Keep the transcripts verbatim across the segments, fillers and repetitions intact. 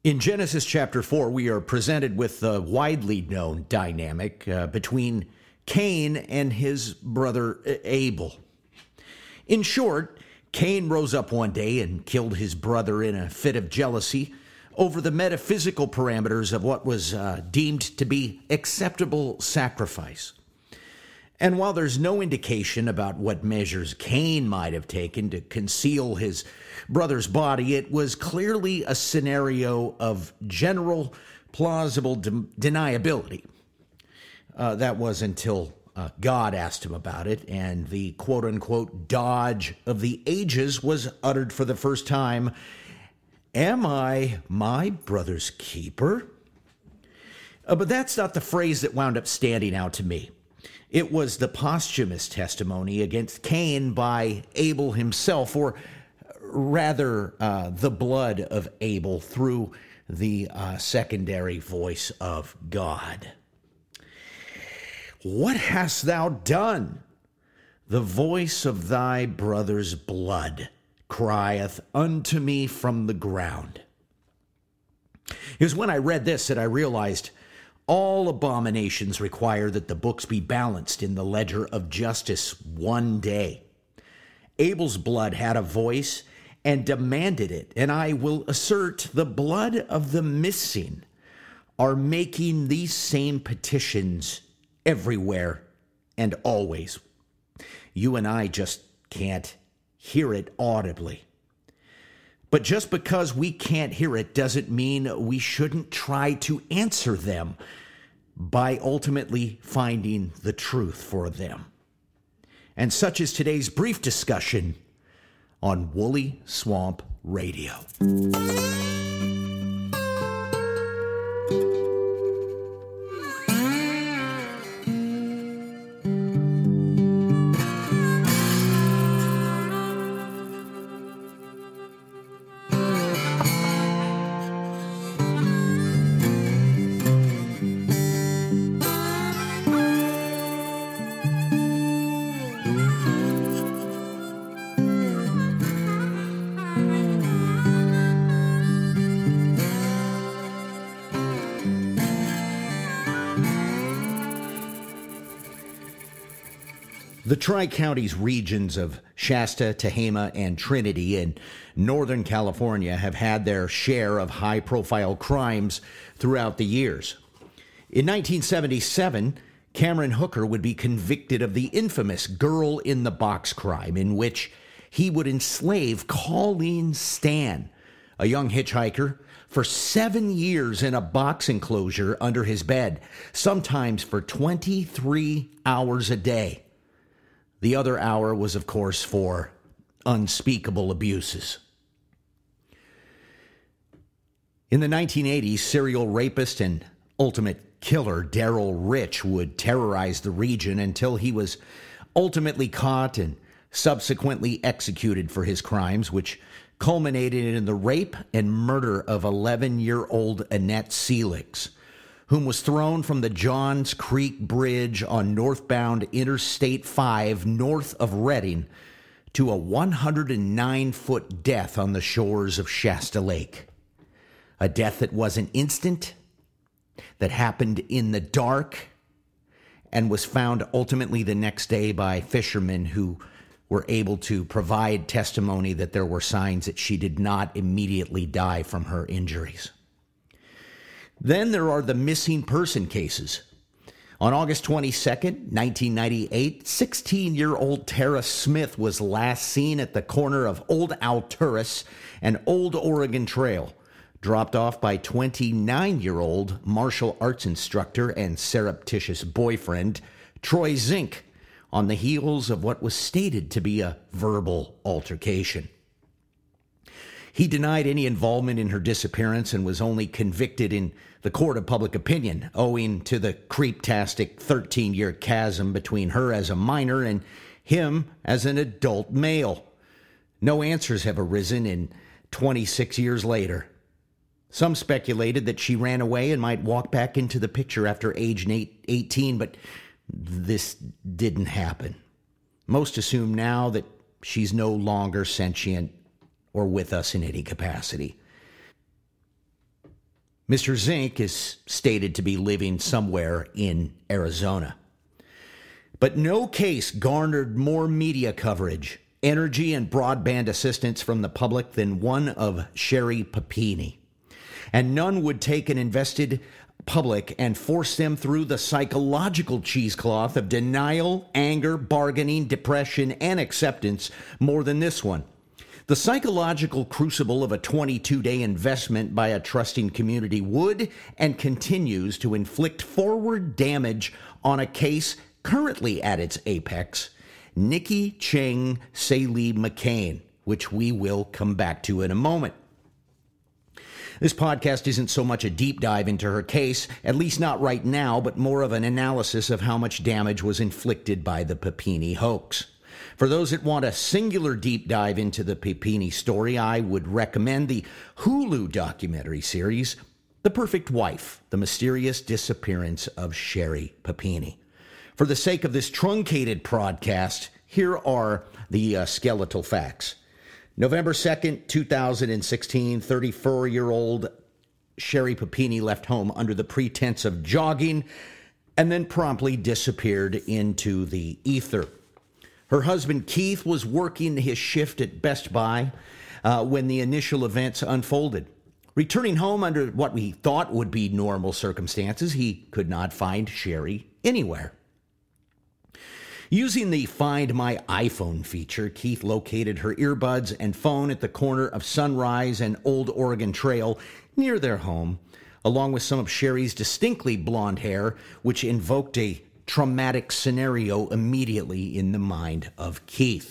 In Genesis chapter four, we are presented with the widely known dynamic uh, between Cain and his brother Abel. In short, Cain rose up one day and killed his brother in a fit of jealousy over the metaphysical parameters of what was uh, deemed to be acceptable sacrifice. And while there's no indication about what measures Cain might have taken to conceal his brother's body, it was clearly a scenario of general plausible de- deniability. Uh, that was until uh, God asked him about it, and the quote-unquote dodge of the ages was uttered for the first time. Am I my brother's keeper? Uh, but that's not the phrase that wound up standing out to me. It was the posthumous testimony against Cain by Abel himself, or rather uh, the blood of Abel through the uh, secondary voice of God. What hast thou done? The voice of thy brother's blood crieth unto me from the ground. It was when I read this that I realized all abominations require that the books be balanced in the ledger of justice one day. Abel's blood had a voice and demanded it, and I will assert the blood of the missing are making these same petitions everywhere and always. You and I just can't hear it audibly. But just because we can't hear it doesn't mean we shouldn't try to answer them by ultimately finding the truth for them. And such is today's brief discussion on Woolly Swamp Radio. The Tri-Counties regions of Shasta, Tehama, and Trinity in Northern California have had their share of high-profile crimes throughout the years. In nineteen seventy-seven, Cameron Hooker would be convicted of the infamous Girl in the Box crime, in which he would enslave Colleen Stan, a young hitchhiker, for seven years in a box enclosure under his bed, sometimes for twenty-three hours a day. The other hour was, of course, for unspeakable abuses. In the nineteen eighties, serial rapist and ultimate killer Darrell Rich would terrorize the region until he was ultimately caught and subsequently executed for his crimes, which culminated in the rape and murder of eleven-year-old Annette Seelix, whom was thrown from the Johns Creek Bridge on northbound Interstate five north of Redding to a one hundred nine foot death on the shores of Shasta Lake. A death that wasn't instant, that happened in the dark, and was found ultimately the next day by fishermen who were able to provide testimony that there were signs that she did not immediately die from her injuries. Then there are the missing person cases. On August twenty-second, nineteen ninety-eight, sixteen-year-old Tara Smith was last seen at the corner of Old Alturas and Old Oregon Trail, dropped off by twenty-nine-year-old martial arts instructor and surreptitious boyfriend Troy Zink, on the heels of what was stated to be a verbal altercation. He denied any involvement in her disappearance and was only convicted in the court of public opinion, owing to the creeptastic thirteen-year chasm between her as a minor and him as an adult male. No answers have arisen in twenty-six years later. Some speculated that she ran away and might walk back into the picture after age eighteen, but this didn't happen. Most assume now that she's no longer sentient or with us in any capacity. Mister Zink is stated to be living somewhere in Arizona. But no case garnered more media coverage, energy, and broadband assistance from the public than one of Sherri Papini. And none would take an invested public and force them through the psychological cheesecloth of denial, anger, bargaining, depression, and acceptance more than this one. The psychological crucible of a twenty-two day investment by a trusting community would and continues to inflict forward damage on a case currently at its apex, Nikki Cheng Saley McCain, which we will come back to in a moment. This podcast isn't so much a deep dive into her case, at least not right now, but more of an analysis of how much damage was inflicted by the Papini hoax. For those that want a singular deep dive into the Papini story, I would recommend the Hulu documentary series, The Perfect Wife, The Mysterious Disappearance of Sherri Papini. For the sake of this truncated podcast, here are the uh, skeletal facts. November second, two thousand sixteen, thirty-four-year-old Sherri Papini left home under the pretense of jogging and then promptly disappeared into the ether. Her husband, Keith, was working his shift at Best Buy uh, when the initial events unfolded. Returning home under what we thought would be normal circumstances, he could not find Sherri anywhere. Using the Find My iPhone feature, Keith located her earbuds and phone at the corner of Sunrise and Old Oregon Trail near their home, along with some of Sherri's distinctly blonde hair, which invoked a traumatic scenario immediately in the mind of Keith.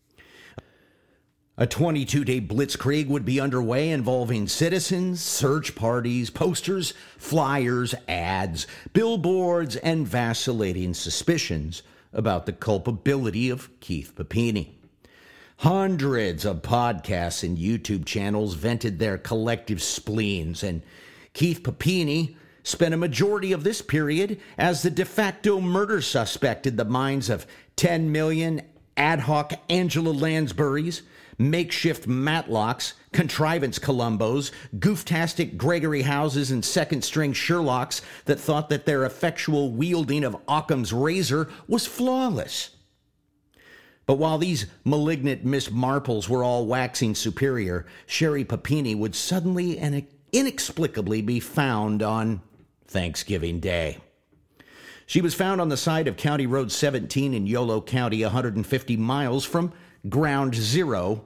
A twenty-two day blitzkrieg would be underway involving citizens, search parties, posters, flyers, ads, billboards, and vacillating suspicions about the culpability of Keith Papini. Hundreds of podcasts and YouTube channels vented their collective spleens, and Keith Papini spent a majority of this period as the de facto murder suspect in the minds of ten million ad hoc Angela Lansburys, makeshift Matlocks, contrivance Columbos, gooftastic Gregory Houses, and second-string Sherlocks that thought that their effectual wielding of Occam's razor was flawless. But while these malignant Miss Marples were all waxing superior, Sherri Papini would suddenly and inexplicably be found on Thanksgiving Day. She was found on the side of County Road seventeen in Yolo County, one hundred fifty miles from Ground Zero.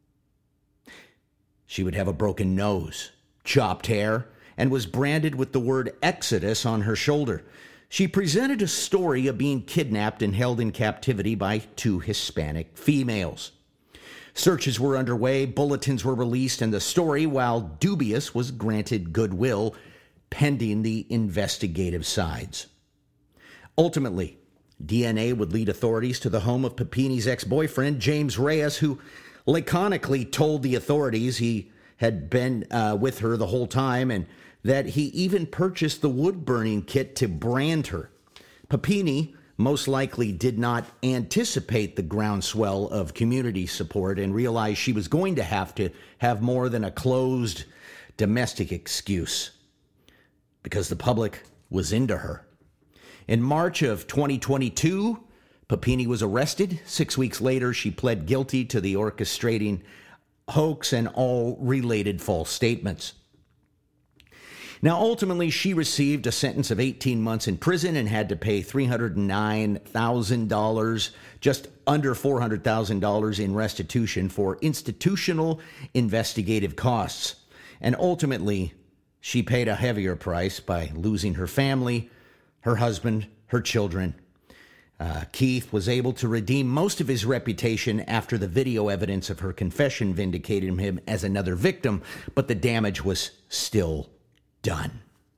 She would have a broken nose, chopped hair, and was branded with the word Exodus on her shoulder. She presented a story of being kidnapped and held in captivity by two Hispanic females. Searches were underway, bulletins were released, and the story, while dubious, was granted goodwill, pending the investigative sides. Ultimately, D N A would lead authorities to the home of Papini's ex-boyfriend, James Reyes, who laconically told the authorities he had been uh, with her the whole time and that he even purchased the wood-burning kit to brand her. Papini most likely did not anticipate the groundswell of community support and realized she was going to have to have more than a closed domestic excuse because the public was into her. In March of twenty twenty-two, Papini was arrested. Six weeks later, she pled guilty to the orchestrating hoax and all related false statements. Now, ultimately, she received a sentence of eighteen months in prison and had to pay three hundred nine thousand dollars, just under four hundred thousand dollars in restitution for institutional investigative costs. And ultimately, she paid a heavier price by losing her family, her husband, her children. Uh, Keith was able to redeem most of his reputation after the video evidence of her confession vindicated him as another victim, but the damage was still done.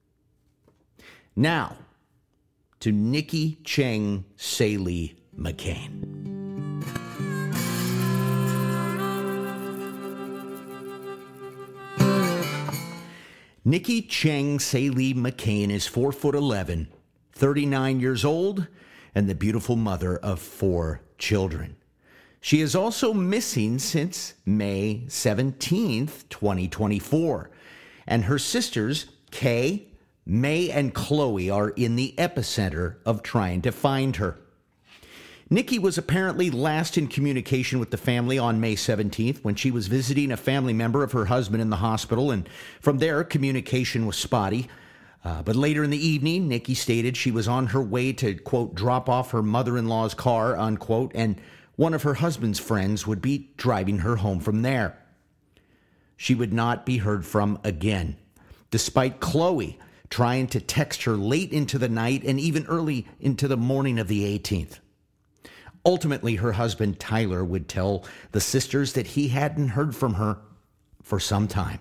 Now, to Nikki Cheng Saley McCain. Nikki Cheng Saley McCain is four foot eleven, thirty-nine years old, and the beautiful mother of four children. She is also missing since May seventeenth, twenty twenty-four, and her sisters Kay, May, and Chloe are in the epicenter of trying to find her. Nikki was apparently last in communication with the family on May seventeenth when she was visiting a family member of her husband in the hospital, and from there, communication was spotty. Uh, but later in the evening, Nikki stated she was on her way to, quote, drop off her mother-in-law's car, unquote, and one of her husband's friends would be driving her home from there. She would not be heard from again, despite Chloe trying to text her late into the night and even early into the morning of the eighteenth. Ultimately, her husband, Tyler, would tell the sisters that he hadn't heard from her for some time.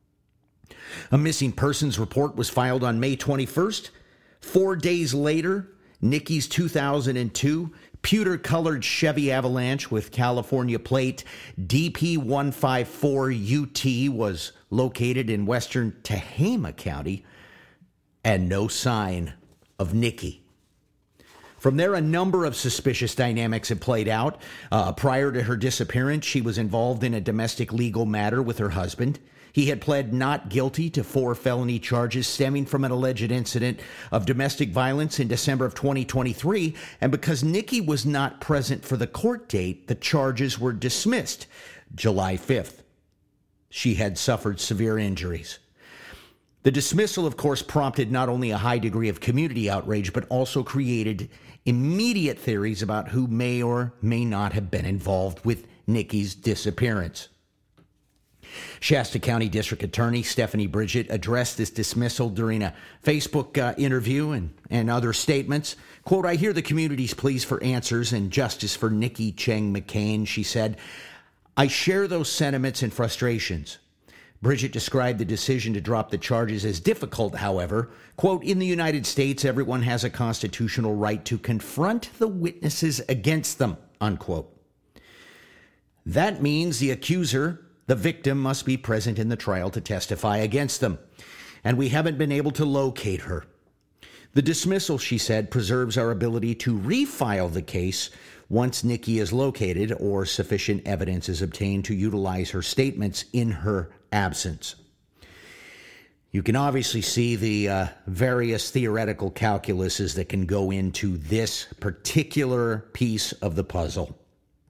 A missing persons report was filed on May twenty-first. Four days later, Nikki's two thousand two pewter-colored Chevy Avalanche with California plate D P one five four U T was located in western Tehama County, and no sign of Nikki. From there, a number of suspicious dynamics had played out. Uh, prior to her disappearance, she was involved in a domestic legal matter with her husband. He had pled not guilty to four felony charges stemming from an alleged incident of domestic violence in December of twenty twenty-three, and because Nikki was not present for the court date, the charges were dismissed July fifth. She had suffered severe injuries. The dismissal, of course, prompted not only a high degree of community outrage, but also created immediate theories about who may or may not have been involved with Nikki's disappearance. Shasta County District Attorney Stephanie Bridget addressed this dismissal during a Facebook uh, interview and, and other statements. Quote, "I hear the community's pleas for answers and justice for Nikki Cheng McCain," she said. "I share those sentiments and frustrations." Bridget described the decision to drop the charges as difficult, however. Quote, "In the United States, everyone has a constitutional right to confront the witnesses against them," unquote. That means the accuser, the victim, must be present in the trial to testify against them, and we haven't been able to locate her. The dismissal, she said, preserves our ability to refile the case once Nikki is located or sufficient evidence is obtained to utilize her statements in her absence. You can obviously see the uh, various theoretical calculuses that can go into this particular piece of the puzzle.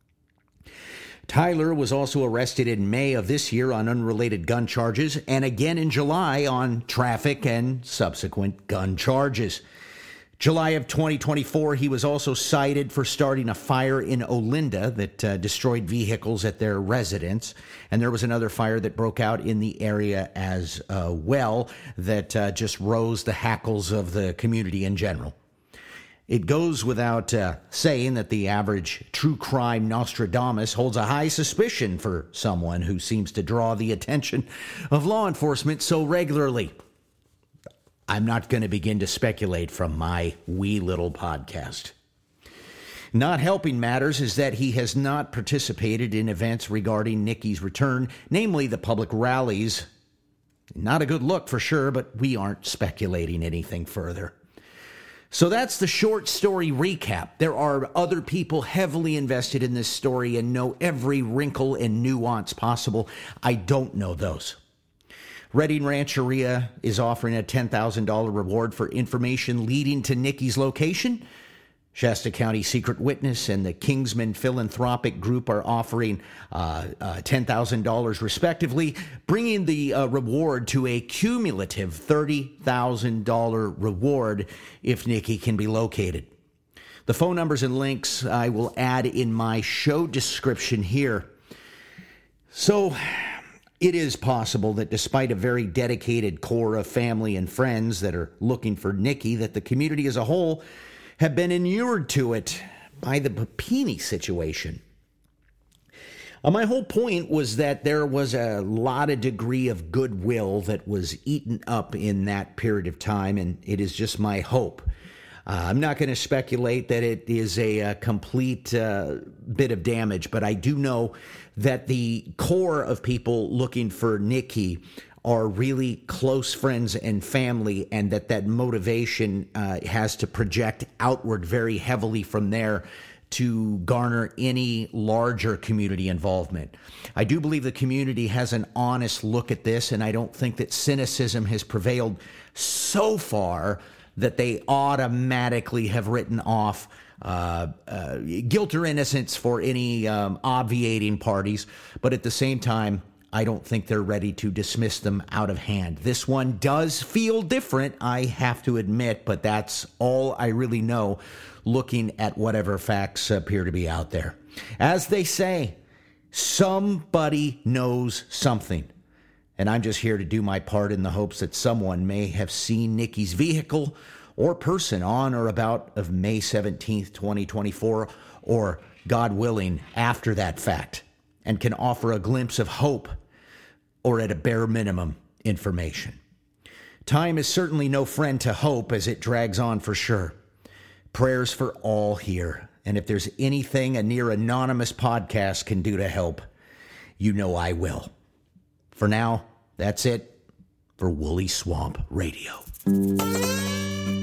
Tyler was also arrested in May of this year on unrelated gun charges, and again in July on traffic and subsequent gun charges. July of twenty twenty-four, he was also cited for starting a fire in Olinda that uh, destroyed vehicles at their residence. And there was another fire that broke out in the area as uh, well that uh, just rose the hackles of the community in general. It goes without uh, saying that the average true crime Nostradamus holds a high suspicion for someone who seems to draw the attention of law enforcement so regularly. I'm not going to begin to speculate from my wee little podcast. Not helping matters is that he has not participated in events regarding Nikki's return, namely the public rallies. Not a good look for sure, but we aren't speculating anything further. So that's the short story recap. There are other people heavily invested in this story and know every wrinkle and nuance possible. I don't know those. Redding Rancheria is offering a ten thousand dollars reward for information leading to Nikki's location. Shasta County Secret Witness and the Kingsman Philanthropic Group are offering uh, uh, ten thousand dollars respectively, bringing the uh, reward to a cumulative thirty thousand dollars reward if Nikki can be located. The phone numbers and links I will add in my show description here. So it is possible that despite a very dedicated core of family and friends that are looking for Nikki, that the community as a whole have been inured to it by the Papini situation. Uh, my whole point was that there was a lot of degree of goodwill that was eaten up in that period of time, and it is just my hope. Uh, I'm not going to speculate that it is a, a complete uh, bit of damage, but I do know that the core of people looking for Nikki are really close friends and family, and that that motivation uh, has to project outward very heavily from there to garner any larger community involvement. I do believe the community has an honest look at this, and I don't think that cynicism has prevailed so far that they automatically have written off uh, uh, guilt or innocence for any um, obviating parties. But at the same time, I don't think they're ready to dismiss them out of hand. This one does feel different, I have to admit, but that's all I really know looking at whatever facts appear to be out there. As they say, somebody knows something. And I'm just here to do my part in the hopes that someone may have seen Nikki's vehicle or person on or about of May seventeenth, twenty twenty-four, or, God willing, after that fact, and can offer a glimpse of hope, or at a bare minimum, information. Time is certainly no friend to hope as it drags on for sure. Prayers for all here, and if there's anything a near anonymous podcast can do to help, you know I will. For now, that's it for Woolly Swamp Radio.